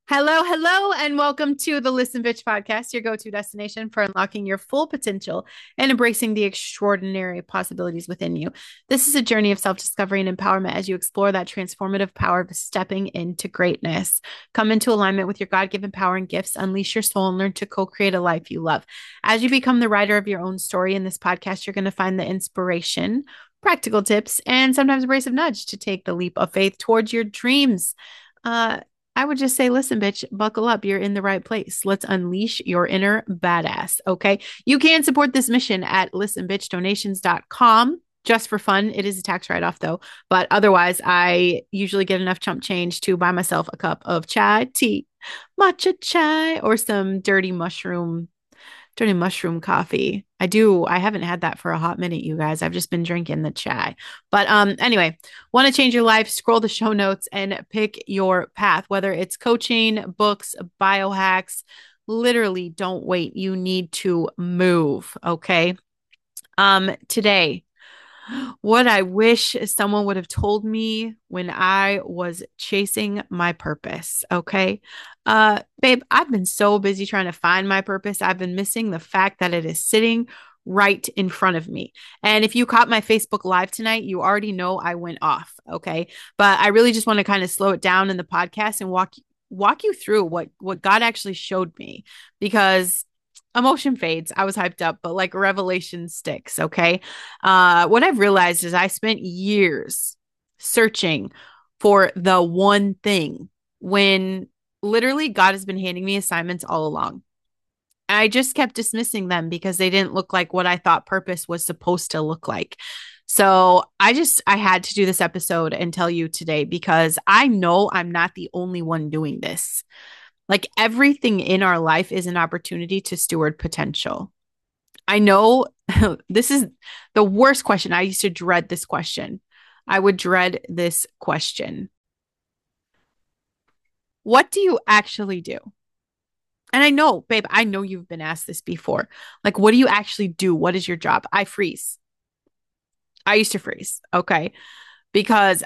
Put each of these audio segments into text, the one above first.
Hello, hello, and welcome to the Listen Bitch podcast, your go to destination for unlocking your full potential and embracing the extraordinary possibilities within you. This is a journey of self discovery and empowerment as you explore that transformative power of stepping into greatness. Come into alignment with your God given power and gifts, unleash your soul, and learn to co create a life you love. As you become the writer of your own story in this podcast, you're going to find the inspiration, practical tips, and sometimes a brace of nudge to take the leap of faith towards your dreams. Uh, I would just say, listen, bitch, buckle up. You're in the right place. Let's unleash your inner badass. Okay. You can support this mission at listenbitchdonations.com just for fun. It is a tax write off though. But otherwise, I usually get enough chump change to buy myself a cup of chai tea, matcha chai, or some dirty mushroom coffee. I haven't had that for a hot minute, you guys. I've just been drinking the chai. But anyway, want to change your life, scroll the show notes and pick your path, whether it's coaching, books, biohacks. Literally, don't wait. You need to move, okay? Today, what I wish someone would have told me when I was chasing my purpose. Okay. Babe, I've been so busy trying to find my purpose. I've been missing the fact that it is sitting right in front of me. And if you caught my Facebook Live tonight, you already know I went off. Okay. But I really just want to kind of slow it down in the podcast and walk you through what God actually showed me because emotion fades. I was hyped up, but like revelation sticks. Okay. What I've realized is I spent years searching for the one thing when literally God has been handing me assignments all along. I just kept dismissing them because they didn't look like what I thought purpose was supposed to look like. So I had to do this episode and tell you today because I know I'm not the only one doing this. Like everything in our life is an opportunity to steward potential. I know this is the worst question. I used to dread this question. I would dread this question. What do you actually do? And I know, babe, I know you've been asked this before. Like, what do you actually do? What is your job? I freeze. I used to freeze. Okay. Because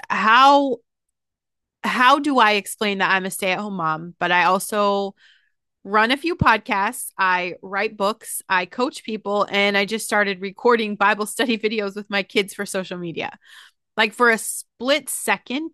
how do I explain that I'm a stay-at-home mom, but I also run a few podcasts, I write books, I coach people, and I just started recording Bible study videos with my kids for social media. Like for a split second,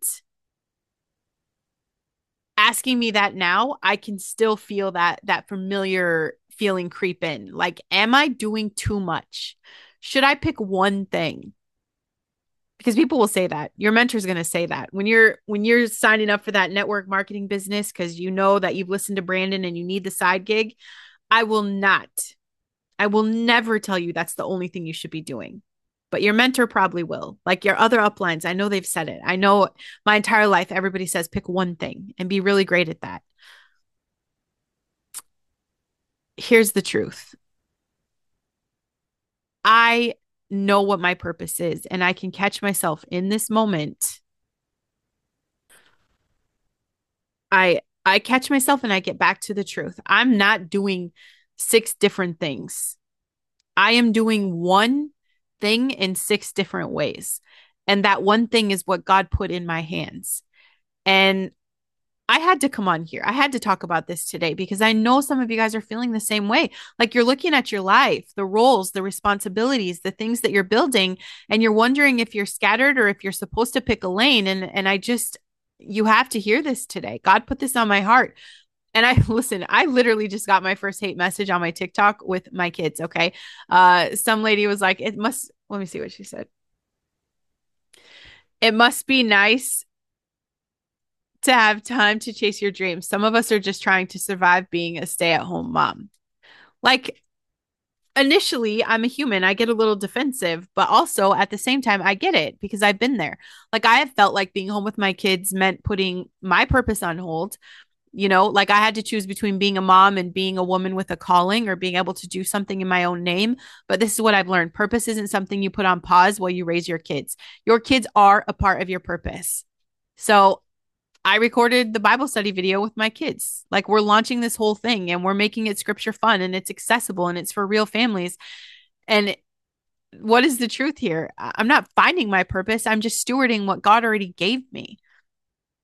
asking me that now, I can still feel that familiar feeling creep in. Like, am I doing too much? Should I pick one thing? Because people will say that. Your mentor's going to say that. When you're signing up for that network marketing business cuz you know that you've listened to Brandon and you need the side gig, I will not. I will never tell you that's the only thing you should be doing. But your mentor probably will. Like your other uplines, I know they've said it. I know my entire life, everybody says pick one thing and be really great at that. Here's the truth. I know what my purpose is, and I can catch myself in this moment. I catch myself and I get back to the truth. I'm not doing six different things. I am doing one thing in six different ways. And that one thing is what God put in my hands. And I had to come on here. I had to talk about this today because I know some of you guys are feeling the same way. Like you're looking at your life, the roles, the responsibilities, the things that you're building, and you're wondering if you're scattered or if you're supposed to pick a lane. And I just, you have to hear this today. God put this on my heart. And I listen, I literally just got my first hate message on my TikTok with my kids. Okay. Some lady was like, let me see what she said. It must be nice to have time to chase your dreams. Some of us are just trying to survive being a stay at home mom. Like, initially, I'm a human. I get a little defensive, but also at the same time, I get it because I've been there. Like, I have felt like being home with my kids meant putting my purpose on hold. Like I had to choose between being a mom and being a woman with a calling or being able to do something in my own name. But this is what I've learned purpose isn't something you put on pause while you raise your kids. Your kids are a part of your purpose. So I recorded the Bible study video with my kids. Like we're launching this whole thing and we're making it scripture fun and it's accessible and it's for real families. And what is the truth here? I'm not finding my purpose. I'm just stewarding what God already gave me.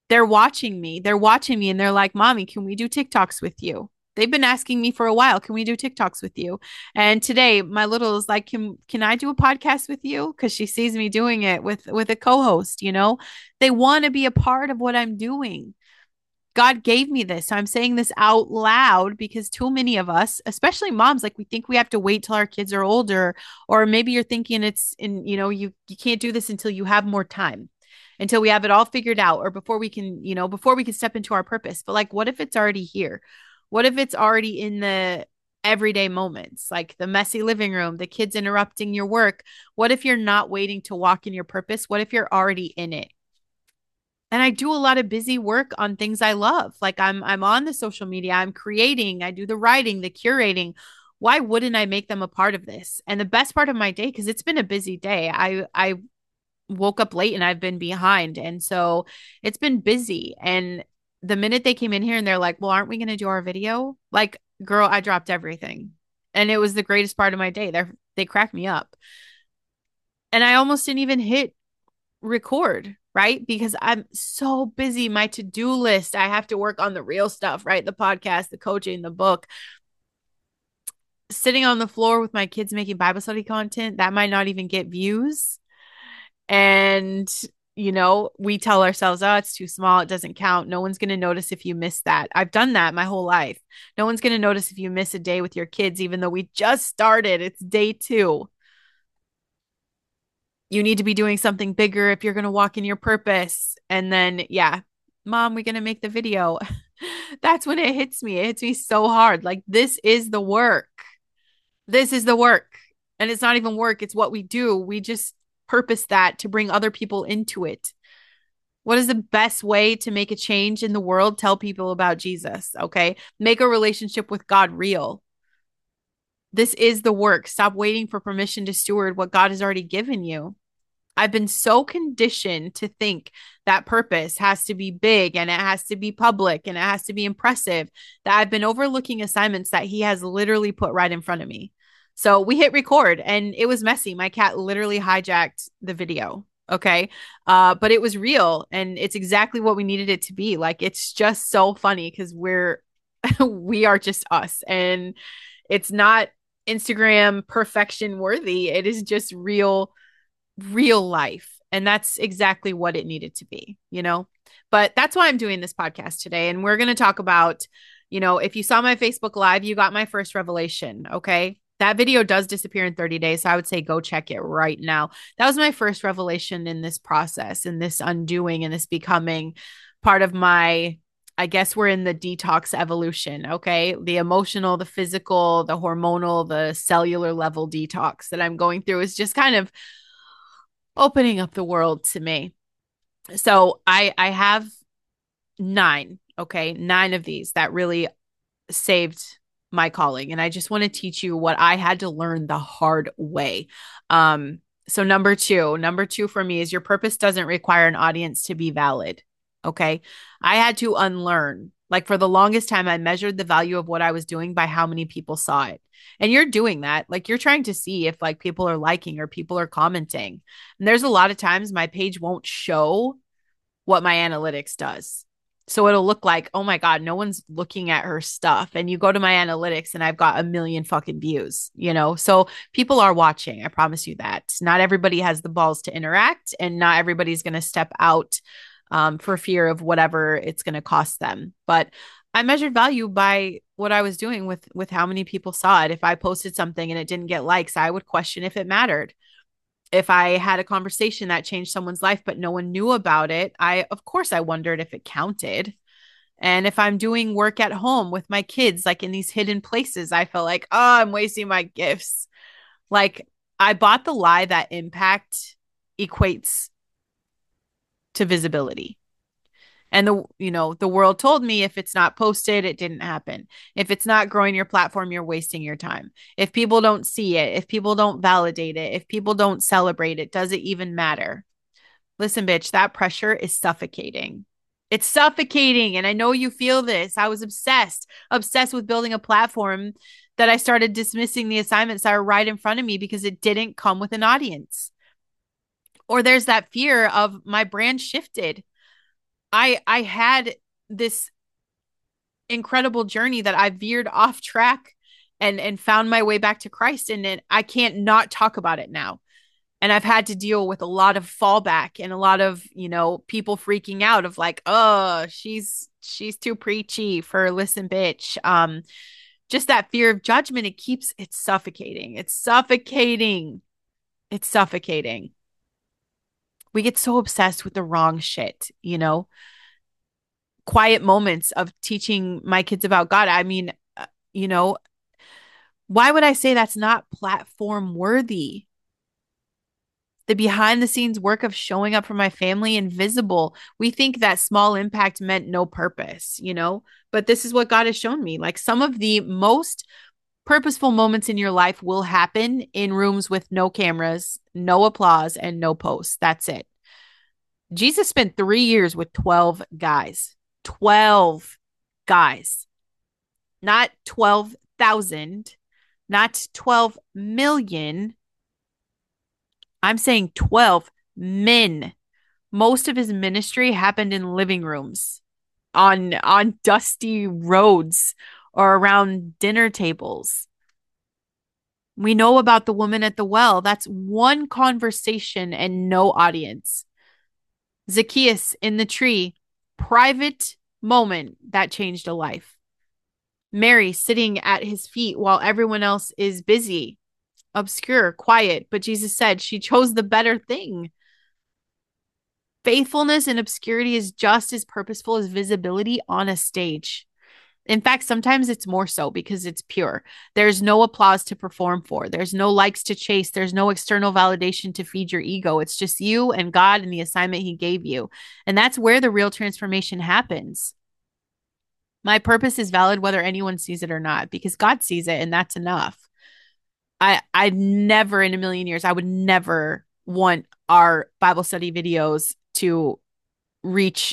They're watching me. They're watching me and they're like, Mommy, can we do TikToks with you? They've been asking me for a while, can we do TikToks with you? And today my little is like, can I do a podcast with you? Because she sees me doing it with a co-host, you know? They want to be a part of what I'm doing. God gave me this. So I'm saying this out loud because too many of us, especially moms, like we think we have to wait till our kids are older, or maybe you're thinking it's in, you can't do this until you have more time, until we have it all figured out, or before we can, before we can step into our purpose. But like, what if it's already here? What if it's already in the everyday moments, like the messy living room, the kids interrupting your work? What if you're not waiting to walk in your purpose? What if you're already in it? And I do a lot of busy work on things I love. Like I'm on the social media, I'm creating, I do the writing, the curating. Why wouldn't I make them a part of this? And the best part of my day, because it's been a busy day. I woke up late and I've been behind. And so it's been busy. And the minute they came in here and they're like, well, aren't we going to do our video? Like, girl, I dropped everything. And it was the greatest part of my day. They cracked me up. And I almost didn't even hit record, right? Because I'm so busy. My to-do list, I have to work on the real stuff, right? The podcast, the coaching, the book. Sitting on the floor with my kids making Bible study content, that might not even get views. And, we tell ourselves, oh, it's too small. It doesn't count. No one's going to notice if you miss that. I've done that my whole life. No one's going to notice if you miss a day with your kids, even though we just started. It's day 2. You need to be doing something bigger if you're going to walk in your purpose. And then, yeah, Mom, we're going to make the video. That's when it hits me. It hits me so hard. Like, this is the work. This is the work. And it's not even work, it's what we do. We just purpose that to bring other people into it. What is the best way to make a change in the world? Tell people about Jesus, okay? Make a relationship with God real. This is the work. Stop waiting for permission to steward what God has already given you. I've been so conditioned to think that purpose has to be big and it has to be public and it has to be impressive that I've been overlooking assignments that he has literally put right in front of me. So we hit record and it was messy. My cat literally hijacked the video. Okay. But it was real and it's exactly what we needed it to be. Like, it's just so funny because we are just us, and it's not Instagram perfection worthy. It is just real life. And that's exactly what it needed to be. But that's why I'm doing this podcast today. And we're going to talk about, if you saw my Facebook Live, you got my first revelation. Okay. That video does disappear in 30 days. So I would say go check it right now. That was my first revelation in this process, in this undoing, and this becoming part of my, I guess we're in the detox evolution. Okay. The emotional, the physical, the hormonal, the cellular level detox that I'm going through is just kind of opening up the world to me. So I have 9, okay, 9 of these that really saved my calling. And I just want to teach you what I had to learn the hard way. So number two for me is your purpose doesn't require an audience to be valid. Okay. I had to unlearn. Like, for the longest time, I measured the value of what I was doing by how many people saw it. And you're doing that. Like, you're trying to see if like people are liking or people are commenting. And there's a lot of times my page won't show what my analytics does. So it'll look like, oh my God, no one's looking at her stuff. And you go to my analytics and I've got a million fucking views. So people are watching. I promise you that. Not everybody has the balls to interact, and not everybody's going to step out for fear of whatever it's going to cost them. But I measured value by what I was doing with how many people saw it. If I posted something and it didn't get likes, I would question if it mattered. If I had a conversation that changed someone's life, but no one knew about it, of course, I wondered if it counted. And if I'm doing work at home with my kids, like in these hidden places, I felt like, oh, I'm wasting my gifts. Like, I bought the lie that impact equates to visibility. And the world told me if it's not posted, it didn't happen. If it's not growing your platform, you're wasting your time. If people don't see it, if people don't validate it, if people don't celebrate it, does it even matter? Listen, bitch, that pressure is suffocating. It's suffocating. And I know you feel this. I was obsessed with building a platform that I started dismissing the assignments that are right in front of me because it didn't come with an audience. Or there's that fear of my brand shifted. I had this incredible journey that I veered off track and found my way back to Christ, and then I can't not talk about it now. And I've had to deal with a lot of fallback and a lot of, people freaking out of like, oh, she's too preachy for listen bitch. Just that fear of judgment, it's suffocating. It's suffocating. It's suffocating. We get so obsessed with the wrong shit. Quiet moments of teaching my kids about God. I mean, you know, why would I say that's not platform worthy? The behind the scenes work of showing up for my family invisible. We think that small impact meant no purpose, but this is what God has shown me. Like some of the most purposeful moments in your life will happen in rooms with no cameras, no applause, and no posts. That's it. Jesus spent 3 years with 12 guys. 12 guys. Not 12,000, not 12 million. I'm saying 12 men. Most of his ministry happened in living rooms, on dusty roads, or around dinner tables. We know about the woman at the well. That's one conversation and no audience. Zacchaeus in the tree, private moment that changed a life. Mary sitting at his feet while everyone else is busy, obscure, quiet, but Jesus said she chose the better thing. Faithfulness in obscurity is just as purposeful as visibility on a stage. In fact, sometimes it's more so because it's pure. There's no applause to perform for. There's no likes to chase. There's no external validation to feed your ego. It's just you and God and the assignment he gave you. And that's where the real transformation happens. My purpose is valid whether anyone sees it or not, because God sees it and that's enough. I never in a million years, I would never want our Bible study videos to reach,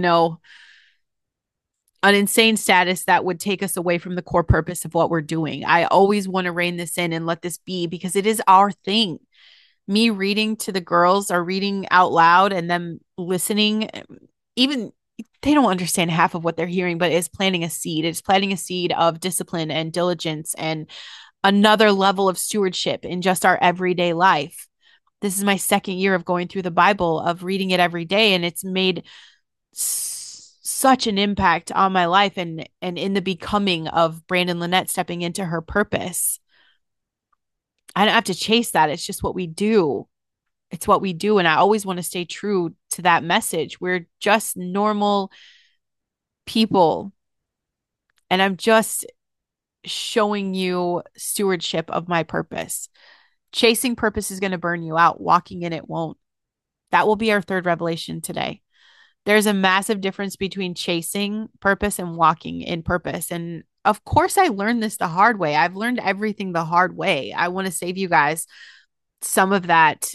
an insane status that would take us away from the core purpose of what we're doing. I always want to rein this in and let this be because it is our thing. Me reading to the girls or reading out loud and them listening, even they don't understand half of what they're hearing, but it's planting a seed. It's planting a seed of discipline and diligence and another level of stewardship in just our everyday life. This is my second year of going through the Bible, of reading it every day, and it's made such an impact on my life and in the becoming of Brandon Lynette stepping into her purpose. I don't have to chase that. It's just what we do. It's what we do. And I always want to stay true to that message. We're just normal people. And I'm just showing you stewardship of my purpose. Chasing purpose is going to burn you out. Walking in it won't. That will be our third revelation today. There's a massive difference between chasing purpose and walking in purpose. And of course, I learned this the hard way. I've learned everything the hard way. I want to save you guys some of that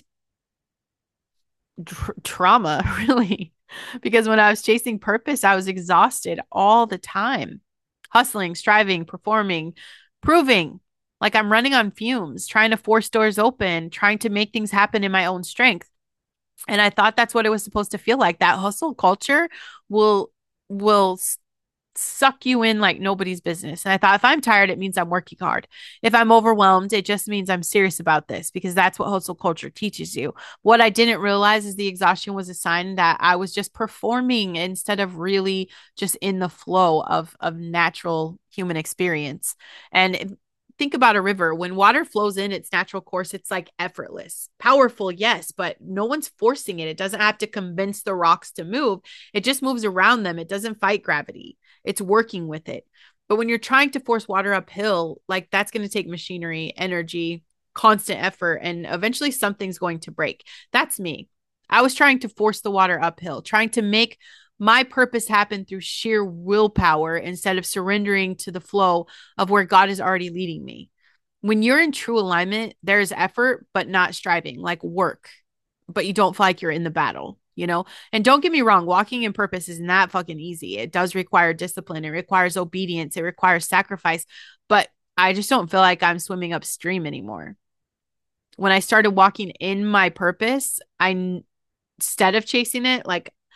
trauma, really, because when I was chasing purpose, I was exhausted all the time, hustling, striving, performing, proving like I'm running on fumes, trying to force doors open, trying to make things happen in my own strength. And I thought that's what it was supposed to feel like. That hustle culture will will suck you in like nobody's business. And I thought if I'm tired, it means I'm working hard. If I'm overwhelmed, it just means I'm serious about this because that's what hustle culture teaches you. What I didn't realize is the exhaustion was a sign that I was just performing instead of really just in the flow of natural human experience. And think about a river. When water flows in its natural course, it's like effortless, powerful, yes, but no one's forcing it. It doesn't have to convince the rocks to move. It just moves around them. It doesn't fight gravity. It's working with it. But when you're trying to force water uphill, like that's going to take machinery, energy, constant effort, and eventually something's going to break. That's me. I was trying to force the water uphill, trying to make my purpose happen through sheer willpower instead of surrendering to the flow of where God is already leading me. When you're in true alignment, there's effort, but not striving, like work, but you don't feel like you're in the battle. And don't get me wrong, walking in purpose is not fucking easy. It does require discipline, it requires obedience, it requires sacrifice, but I just don't feel like I'm swimming upstream anymore. When I started walking in my purpose, instead of chasing it, like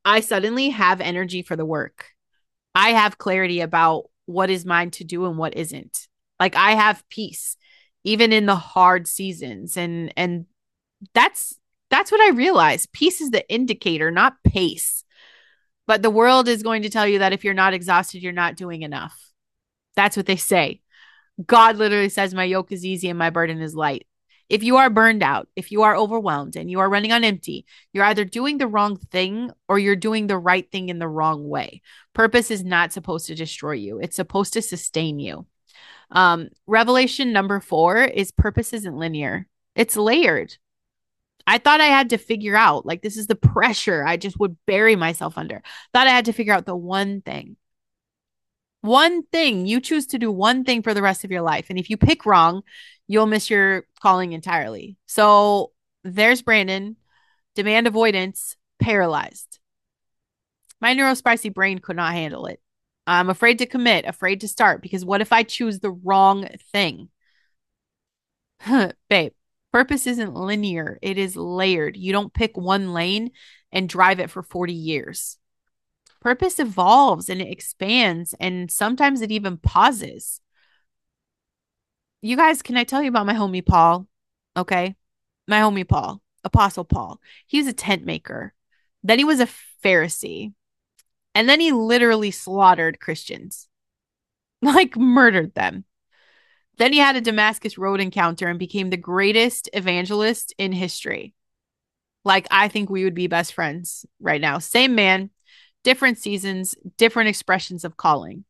I suddenly have energy for the work. I have clarity about what is mine to do and what isn't. Like I have peace even in the hard seasons, and that's that's what I realized. Peace is the indicator, not pace. But the world is going to tell you that if you're not exhausted, you're not doing enough. That's what they say. God literally says, my yoke is easy and my burden is light. If you are burned out, if you are overwhelmed and you are running on empty, you're either doing the wrong thing or you're doing the right thing in the wrong way. Purpose is not supposed to destroy you, it's supposed to sustain you. Revelation number 4 is purpose isn't linear, it's layered. I thought I had to figure out, like, this is the pressure I just would bury myself under. Thought I had to figure out the one thing. One thing. You choose to do one thing for the rest of your life. And if you pick wrong, you'll miss your calling entirely. So there's Brandon, demand avoidance, paralyzed. My neurospicy brain could not handle it. I'm afraid to commit, afraid to start, because what if I choose the wrong thing? Babe, purpose isn't linear, it is layered. You don't pick one lane and drive it for 40 years. Purpose evolves and it expands, and sometimes it even pauses. You guys, can I tell you about my homie Paul? Okay. My homie Paul, Apostle Paul. He was a tent maker. Then he was a Pharisee. And then he literally slaughtered Christians, like murdered them. Then he had a Damascus Road encounter and became the greatest evangelist in history. Like, I think we would be best friends right now. Same man, different seasons, different expressions of calling.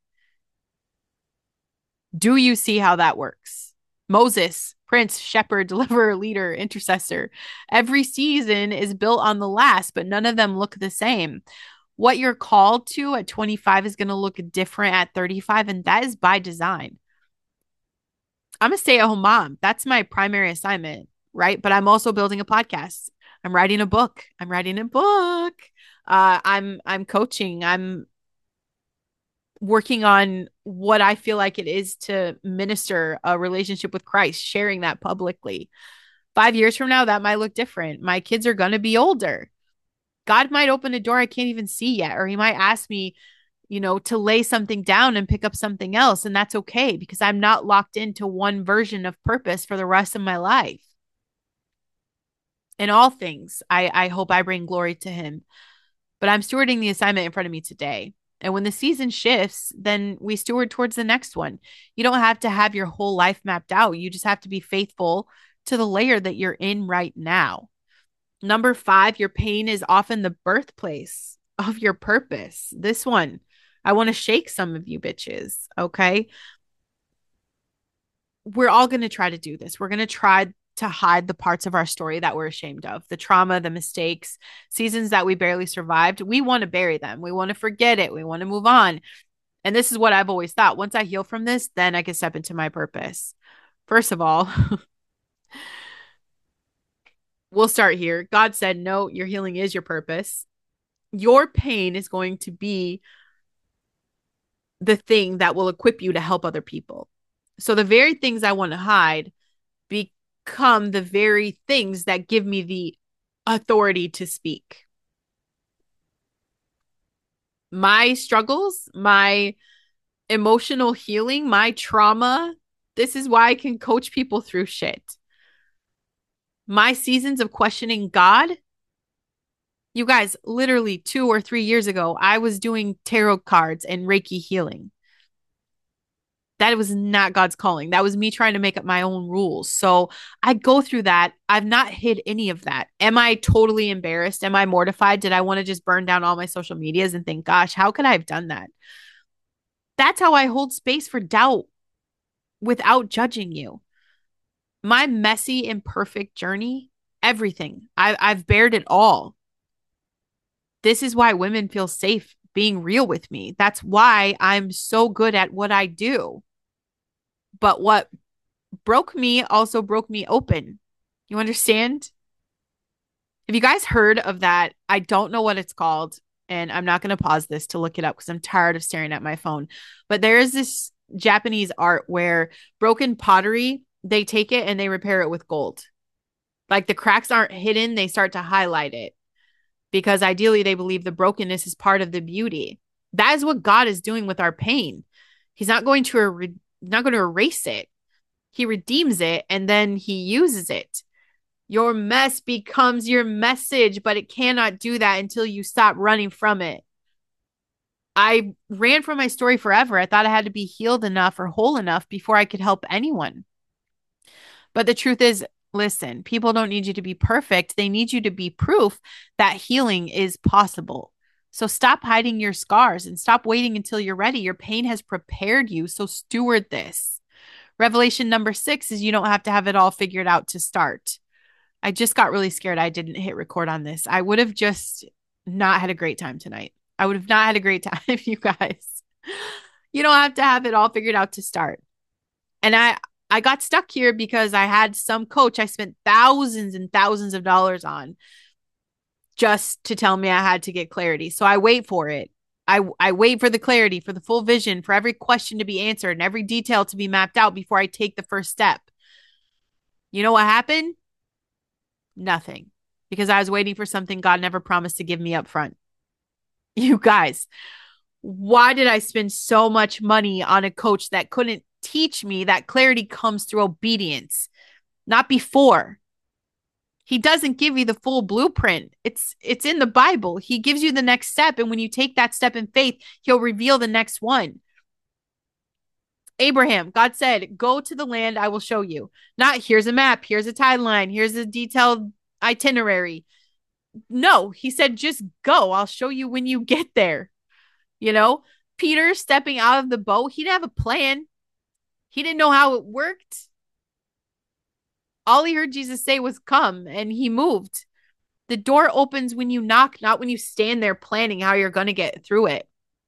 Do you see how that works? Moses, prince, shepherd, deliverer, leader, intercessor. Every season is built on the last, but none of them look the same. What you're called to at 25 is going to look different at 35, and that is by design. I'm a stay-at-home mom. That's my primary assignment, right? But I'm also building a podcast. I'm writing a book. I'm coaching. I'm working on what I feel like it is to minister a relationship with Christ, sharing that publicly. 5 years from now, that might look different. My kids are going to be older. God might open a door I can't even see yet, or he might ask me, to lay something down and pick up something else. And that's okay because I'm not locked into one version of purpose for the rest of my life. In all things, I hope I bring glory to him, but I'm stewarding the assignment in front of me today. And when the season shifts, then we steward towards the next one. You don't have to have your whole life mapped out. You just have to be faithful to the layer that you're in right now. Number 5, your pain is often the birthplace of your purpose. This one, I want to shake some of you bitches, okay? We're all going to try to do this. We're going to try to hide the parts of our story that we're ashamed of, the trauma, the mistakes, seasons that we barely survived. We want to bury them. We want to forget it. We want to move on. And this is what I've always thought. Once I heal from this, then I can step into my purpose. First of all, we'll start here. God said, no, your healing is your purpose. Your pain is going to be the thing that will equip you to help other people. So the very things I want to hide become the very things that give me the authority to speak. My struggles, my emotional healing, my trauma, this is why I can coach people through shit. My seasons of questioning God, you guys, literally 2 or 3 years ago, I was doing tarot cards and Reiki healing. That was not God's calling. That was me trying to make up my own rules. So I go through that. I've not hid any of that. Am I totally embarrassed? Am I mortified? Did I want to just burn down all my social medias and think, gosh, how could I have done that? That's how I hold space for doubt without judging you. My messy, imperfect journey, everything. I've bared it all. This is why women feel safe being real with me. That's why I'm so good at what I do. But what broke me also broke me open. You understand? Have you guys heard of that? I don't know what it's called, and I'm not going to pause this to look it up because I'm tired of staring at my phone. But there is this Japanese art where broken pottery, they take it and they repair it with gold. Like the cracks aren't hidden, they start to highlight it. because ideally they believe the brokenness is part of the beauty. That is what God is doing with our pain. He's not going to erase it. He redeems it and then he uses it. Your mess becomes your message, but it cannot do that until you stop running from it. I ran from my story forever. I thought I had to be healed enough or whole enough before I could help anyone. But the truth is, listen, people don't need you to be perfect. They need you to be proof that healing is possible. So stop hiding your scars and stop waiting until you're ready. Your pain has prepared you. So steward this. Revelation number 6 is you don't have to have it all figured out to start. I just got really scared I didn't hit record on this. I would have just not had a great time tonight. I would have not had a great time, you guys. You don't have to have it all figured out to start. And I got stuck here because I had some coach I spent thousands and thousands of dollars on just to tell me I had to get clarity. So I wait for it. I wait for the clarity, for the full vision, for every question to be answered and every detail to be mapped out before I take the first step. You know what happened? Nothing. Because I was waiting for something God never promised to give me up front. You guys, why did I spend so much money on a coach that couldn't teach me that clarity comes through obedience, not before? He doesn't give you the full blueprint. It's in the Bible. He gives you the next step, and when you take that step in faith, he'll reveal the next one. Abraham, God said, "Go to the land I will show you." Not here's a map, here's a timeline, here's a detailed itinerary. No, he said, just go. I'll show you when you get there. You know, Peter stepping out of the boat, he didn't have a plan. He didn't know how it worked. All he heard Jesus say was come, and he moved. The door opens when you knock, not when you stand there planning how you're going to get through it.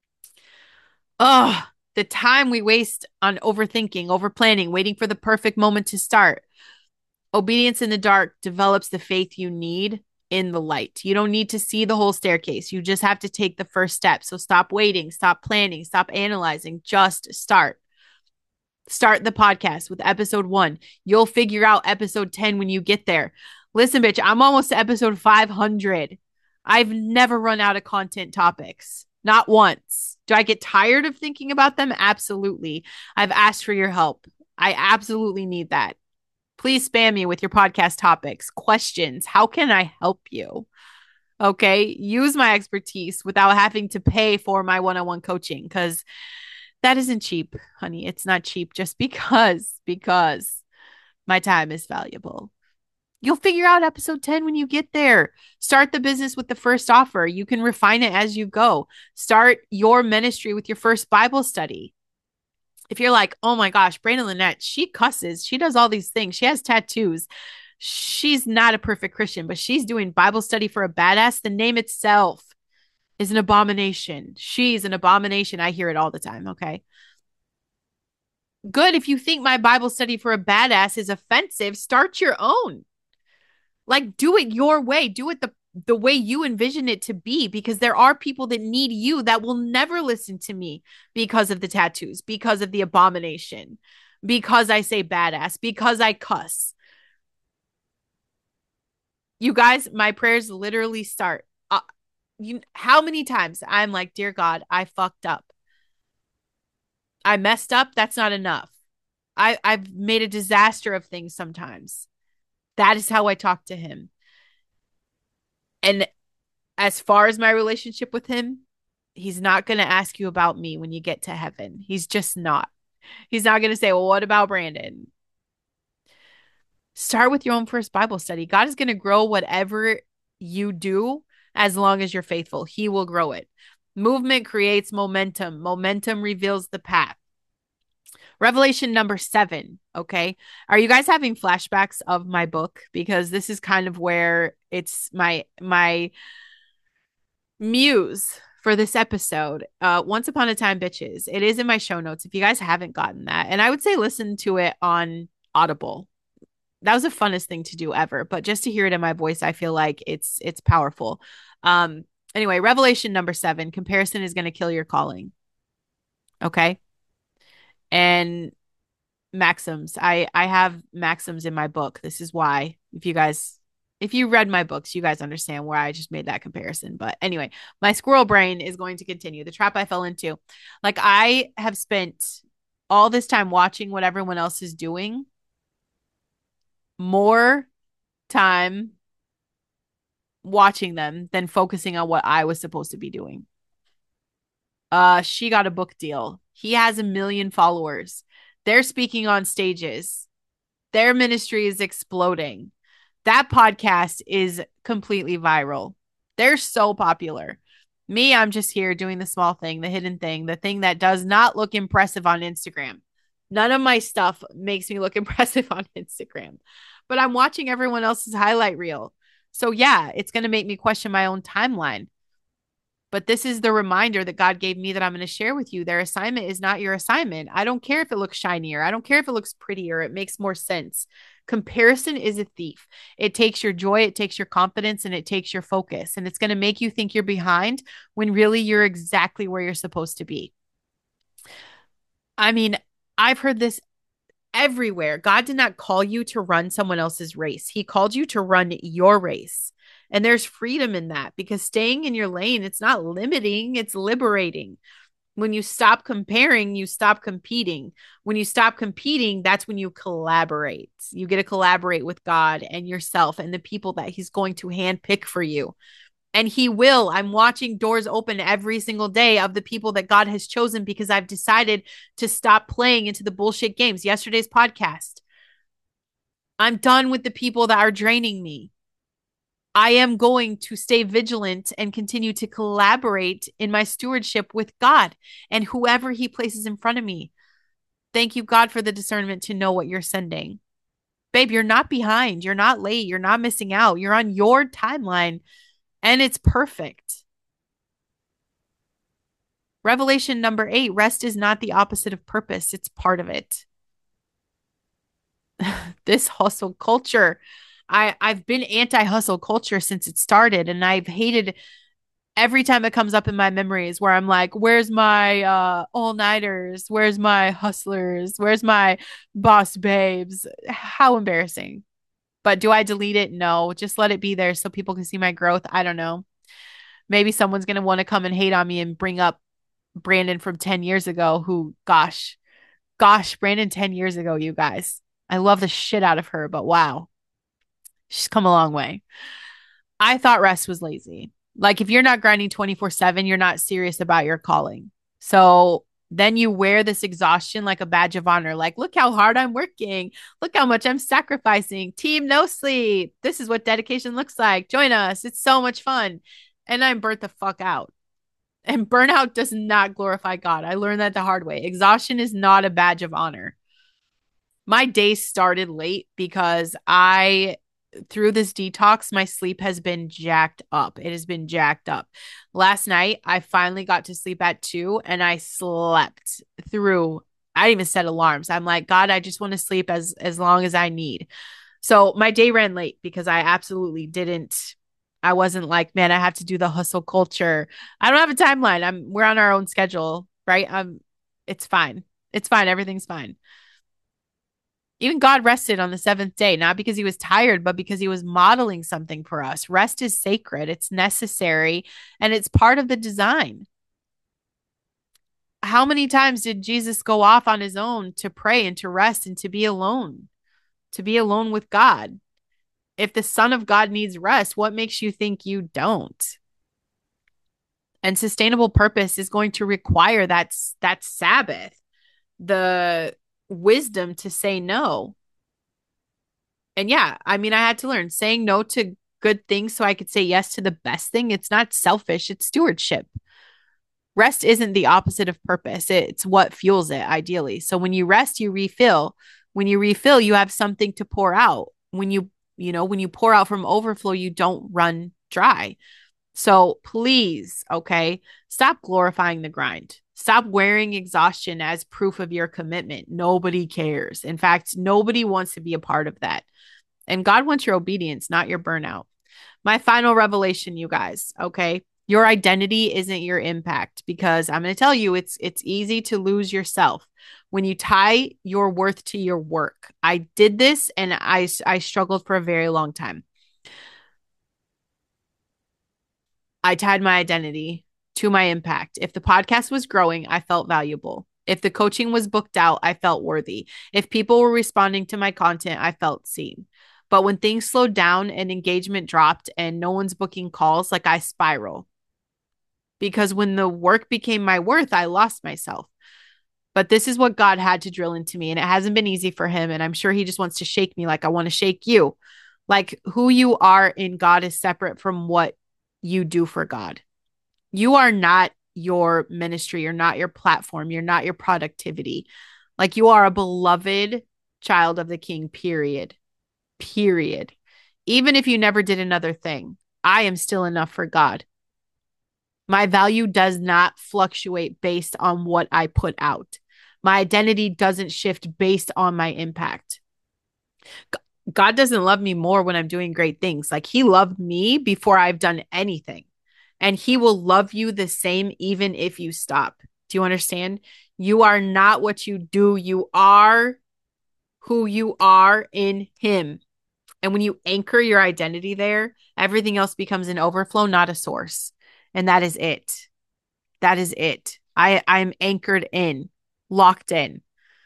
Ugh, the time we waste on overthinking, overplanning, waiting for the perfect moment to start. Obedience in the dark develops the faith you need in the light. You don't need to see the whole staircase. You just have to take the first step. So stop waiting, stop planning, stop analyzing, just start. Start the podcast with episode 1. You'll figure out episode 10 when you get there. Listen, bitch, I'm almost to episode 500. I've never run out of content topics. Not once. Do I get tired of thinking about them? Absolutely. I've asked for your help. I absolutely need that. Please spam me with your podcast topics, questions. How can I help you? Okay. Use my expertise without having to pay for my one-on-one coaching because that isn't cheap, honey. It's not cheap just because my time is valuable. You'll figure out episode 10 when you get there. Start the business with the first offer. You can refine it as you go. Start your ministry with your first Bible study. If you're like, oh my gosh, Brandon Lynette, she cusses, she does all these things, she has tattoos, she's not a perfect Christian, but she's doing Bible study for a badass. The name itself is an abomination. She's an abomination. I hear it all the time. Okay. Good. If you think my Bible study for a badass is offensive, start your own. Like, do it your way. Do it the way you envision it to be, because there are people that need you that will never listen to me because of the tattoos, because of the abomination, because I say badass, because I cuss. You guys, my prayers literally start. How many times I'm like, dear God, I fucked up. I messed up. That's not enough. I've made a disaster of things sometimes. That is how I talk to him. And as far as my relationship with him, he's not going to ask you about me when you get to heaven. He's just not. He's not going to say, well, what about Brandon? Start with your own first Bible study. God is going to grow whatever you do as long as you're faithful. He will grow it. Movement creates momentum. Momentum reveals the path. Revelation number 7. Okay. Are you guys having flashbacks of my book? Because this is kind of where it's my muse for this episode. Once Upon a Time, Bitches. It is in my show notes if you guys haven't gotten that. And I would say listen to it on Audible. That was the funnest thing to do ever. But just to hear it in my voice, I feel like it's powerful. Anyway, Revelation number 7. Comparison is going to kill your calling. Okay. And maxims. I have maxims in my book. This is why, if you guys If you read my books, you guys understand where I just made that comparison. But anyway, my squirrel brain is going to continue. The trap I fell into. Like, I have spent all this time watching what everyone else is doing, more time watching them than focusing on what I was supposed to be doing. She got a book deal. He has 1 million followers. They're speaking on stages. Their ministry is exploding. That podcast is completely viral. They're so popular. Me, I'm just here doing the small thing, the hidden thing, the thing that does not look impressive on Instagram. None of my stuff makes me look impressive on Instagram, but I'm watching everyone else's highlight reel. So, yeah, it's going to make me question my own timeline. But this is the reminder that God gave me that I'm going to share with you. Their assignment is not your assignment. I don't care if it looks shinier. I don't care if it looks prettier. It makes more sense. Comparison is a thief. It takes your joy, it takes your confidence, and it takes your focus. And it's going to make you think you're behind when really you're exactly where you're supposed to be. I mean, I've heard this everywhere. God did not call you to run someone else's race. He called you to run your race. And there's freedom in that because staying in your lane, it's not limiting, it's liberating. When you stop comparing, you stop competing. When you stop competing, that's when you collaborate. You get to collaborate with God and yourself and the people that He's going to handpick for you. And He will. I'm watching doors open every single day of the people that God has chosen because I've decided to stop playing into the bullshit games. Yesterday's podcast. I'm done with the people that are draining me. I am going to stay vigilant and continue to collaborate in my stewardship with God and whoever He places in front of me. Thank you, God, for the discernment to know what you're sending. Babe, you're not behind. You're not late. You're not missing out. You're on your timeline and it's perfect. Revelation number 8, rest is not the opposite of purpose. It's part of it. This hustle culture. I've been anti-hustle culture since it started, and I've hated every time it comes up in my memories where I'm like, where's my all-nighters? Where's my hustlers? Where's my boss babes? How embarrassing. But do I delete it? No, just let it be there so people can see my growth. I don't know. Maybe someone's going to want to come and hate on me and bring up Brandon from 10 years ago who, Brandon 10 years ago, you guys. I love the shit out of her, but wow, she's come a long way. I thought rest was lazy. Like, if you're not grinding 24/7, you're not serious about your calling. So then you wear this exhaustion like a badge of honor. Like, look how hard I'm working. Look how much I'm sacrificing. Team no sleep. This is what dedication looks like. Join us. It's so much fun. And I'm burnt the fuck out. And burnout does not glorify God. I learned that the hard way. Exhaustion is not a badge of honor. My day started late because through this detox, my sleep has been jacked up. It has been jacked up. Last night, I finally got to sleep at 2 and I slept through. I didn't even set alarms. I'm like, God, I just want to sleep as long as I need. So my day ran late because I absolutely didn't. I wasn't like, man, I have to do the hustle culture. I don't have a timeline. We're on our own schedule, right? It's fine. It's fine. Everything's fine. Even God rested on the seventh day, not because He was tired, but because He was modeling something for us. Rest is sacred, it's necessary, and it's part of the design. How many times did Jesus go off on His own to pray and to rest and to be alone with God? If the Son of God needs rest, what makes you think you don't? And sustainable purpose is going to require that Sabbath, the wisdom to say no. And yeah, I mean, I had to learn saying no to good things so I could say yes to the best thing. It's not selfish, it's stewardship. Rest isn't the opposite of purpose. It's what fuels it, ideally. So when you rest, you refill. When you refill, you have something to pour out. When you pour out from overflow, you don't run dry. So please, okay, stop glorifying the grind. Stop wearing exhaustion as proof of your commitment. Nobody cares. In fact, nobody wants to be a part of that. And God wants your obedience, not your burnout. My final revelation, you guys, okay? Your identity isn't your impact, because I'm going to tell you, it's easy to lose yourself when you tie your worth to your work. I did this and I struggled for a very long time. I tied my identity to my impact. If the podcast was growing, I felt valuable. If the coaching was booked out, I felt worthy. If people were responding to my content, I felt seen. But when things slowed down and engagement dropped and no one's booking calls, like I spiral. Because when the work became my worth, I lost myself. But this is what God had to drill into me. And it hasn't been easy for him. And I'm sure he just wants to shake me like I want to shake you. Like who you are in God is separate from what you do for God. You are not your ministry. You're not your platform. You're not your productivity. Like you are a beloved child of the King, period. Period. Even if you never did another thing, I am still enough for God. My value does not fluctuate based on what I put out. My identity doesn't shift based on my impact. God doesn't love me more when I'm doing great things. Like he loved me before I've done anything. And he will love you the same even if you stop. Do you understand? You are not what you do. You are who you are in him. And when you anchor your identity there, everything else becomes an overflow, not a source. And that is it. That is it. I'm anchored in, locked in.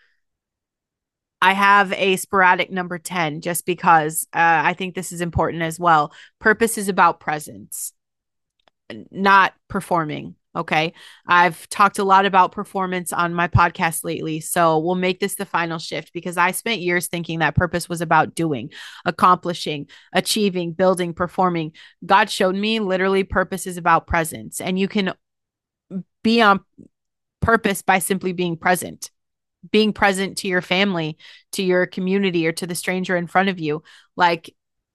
I have a sporadic number 10 just because I think this is important as well. Purpose is about presence, not performing. Okay. I've talked a lot about performance on my podcast lately. So we'll make this the final shift because I spent years thinking that purpose was about doing, accomplishing, achieving, building, performing. God showed me literally purpose is about presence. And you can be on purpose by simply being present to your family, to your community, or to the stranger in front of you. Like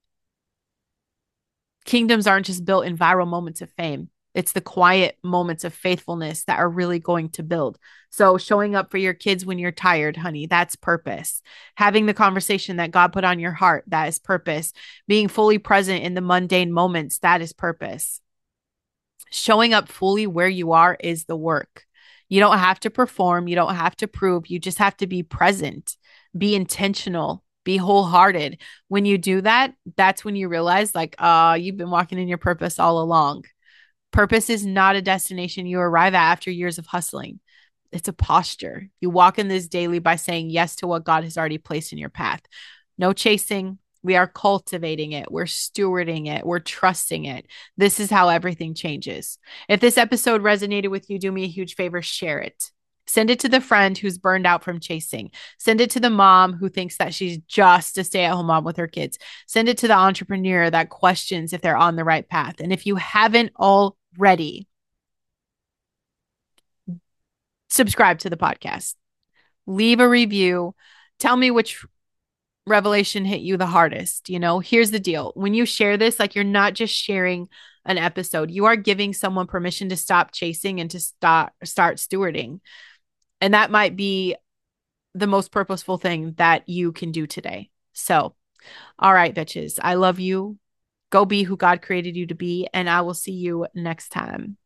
kingdoms aren't just built in viral moments of fame. It's the quiet moments of faithfulness that are really going to build. So, showing up for your kids when you're tired, honey, that's purpose. Having the conversation that God put on your heart, that is purpose. Being fully present in the mundane moments, that is purpose. Showing up fully where you are is the work. You don't have to perform, you don't have to prove, you just have to be present, be intentional, be wholehearted. When you do that, that's when you realize like you've been walking in your purpose all along. Purpose is not a destination you arrive at after years of hustling. It's a posture. You walk in this daily by saying yes to what God has already placed in your path. No chasing. We are cultivating it. We're stewarding it. We're trusting it. This is how everything changes. If this episode resonated with you, do me a huge favor, share it. Send it to the friend who's burned out from chasing. Send it to the mom who thinks that she's just a stay at home mom with her kids. Send it to the entrepreneur that questions if they're on the right path. And if you haven't already, subscribe to the podcast, leave a review, tell me which revelation hit you the hardest. Here's the deal. When you share this, like you're not just sharing an episode, you are giving someone permission to stop chasing and to start stewarding. And that might be the most purposeful thing that you can do today. So, all right, bitches, I love you. Go be who God created you to be, and I will see you next time.